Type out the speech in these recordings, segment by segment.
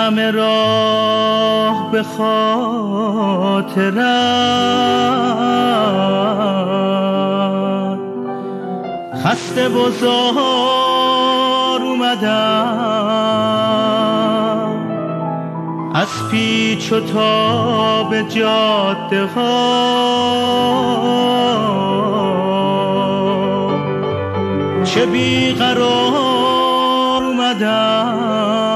همه راه به خاطرت خسته و زار اومدم از پیچ و تاب جاده ها، چه بیقرار اومدم.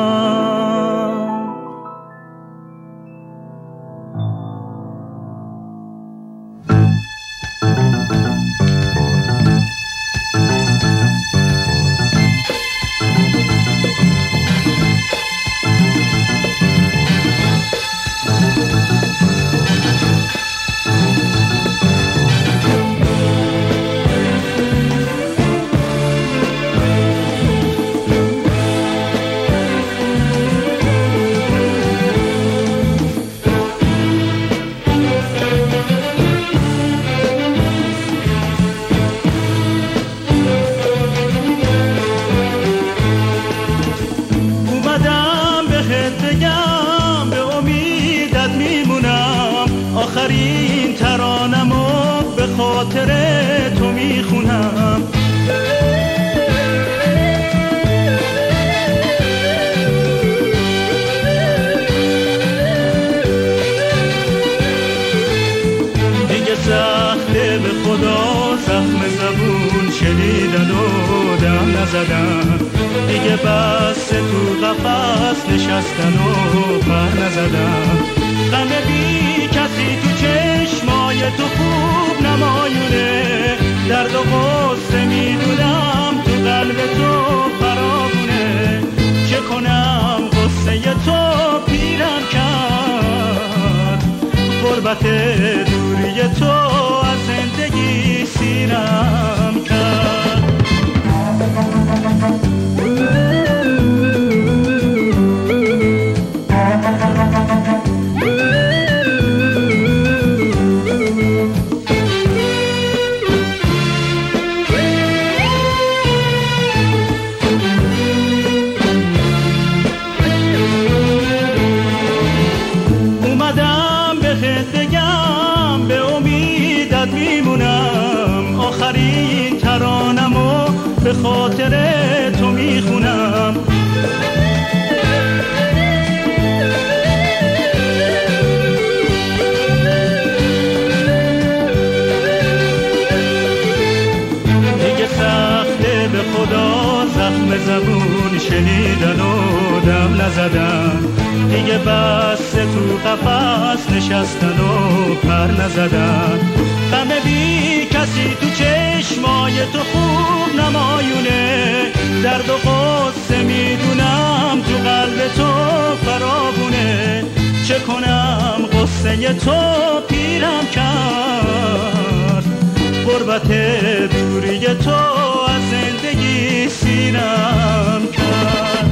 آخرین ترانمو به خاطر تو میخونم. دیگه سخته به خدا زخم زبون شنیدن و دم نزدن، دیگه بس تو قفس نشستن و پر نزدن. غم بی کسی تو چشمای تو خوب نمایونه، درد و غصه میدونم تو قلب تو فراوونه. چه کنم غصه تو پیرم کرد، غربت دوری تو از زندگی سیرم کرد. بگم به امیدت میمونم، آخرین ترانمو به خاطر تو میخونم. دیگه سخته به خدا زخم زبون شنیدن و دم نزدن، دیگه بس تو قفس نشستن و پر نزدن. غم بی کسی تو چشمای تو خوب نمایونه، درد و غصه میدونم تو قلب تو فراوونه. چه کنم غصه تو پیرم کرد، غربت دوری تو از زندگی سیرم کرد.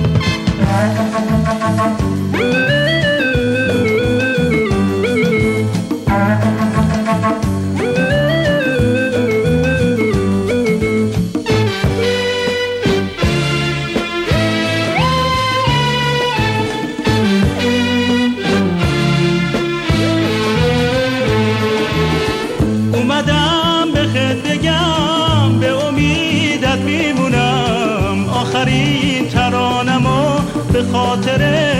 اومدم به خدمت بگم به امیدت میمونم، آخرین ترانمو به خاطر